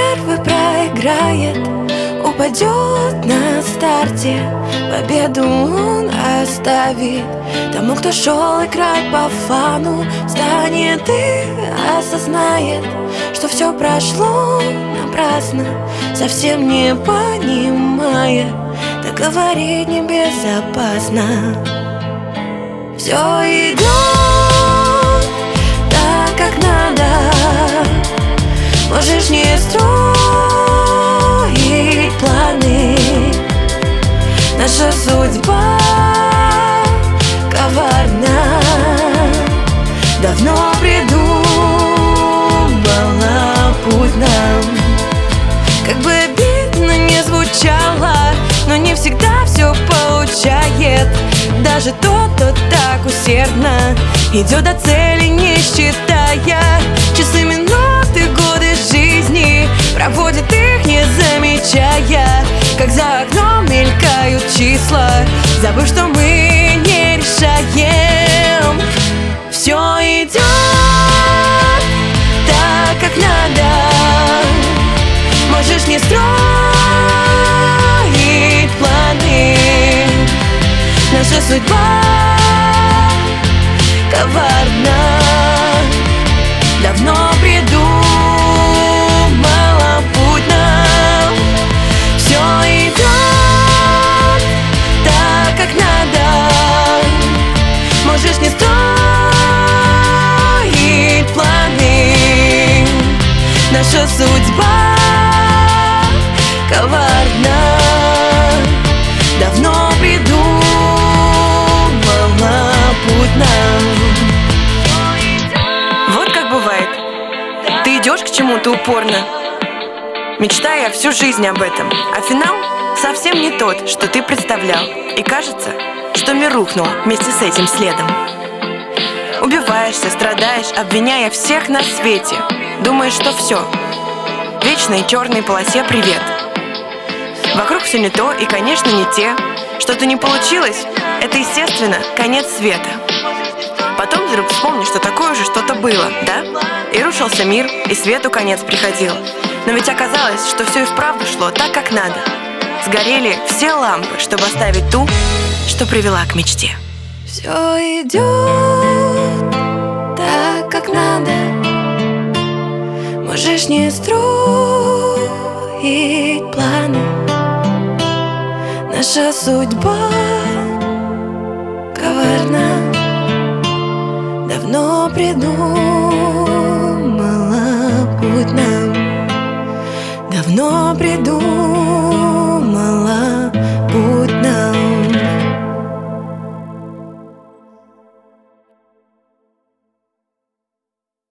первый проиграет, упадет на старте. Победу он оставит тому, кто шел играть по фану. Встанет и осознает, что все прошло напрасно, совсем не понимая, так говорить небезопасно. Все идет так, как надо. Можешь не строить планы. Наша судьба коварна, давно придумала путь нам. Как бы обидно не звучало, но не всегда все получает. Даже тот, кто так усердно идет до цели, не считая часы, минуты, годы жизни, проводит их, не замечая, как за окном мелькают числа, забыв, что мы не решаем. Все идет так, как надо. Можешь не строить планы. Наша судьба коварна, давно придумала путь нам. Все идет так, как надо. Можешь не строить планы. Наша судьба коварна, давно придумала путь нам. Вот как бывает. Ты идешь к чему-то упорно, мечтая всю жизнь об этом, а финал совсем не тот, что ты представлял. И кажется, что мир рухнул вместе с этим следом. Убиваешься, страдаешь, обвиняя всех на свете. Думаешь, что все, вечной черной полосе привет. Вокруг все не то и, конечно, не те. Что-то не получилось, это, естественно, конец света. Потом вдруг вспомнишь, что такое же что-то было, да? И рушился мир, и свету конец приходил. Но ведь оказалось, что все и вправду шло так, как надо. Сгорели все лампы, чтобы оставить ту, что привела к мечте. Все идет так, как надо. Можешь не строить планы. Наша судьба коварна, давно придумала путь нам. Давно придумала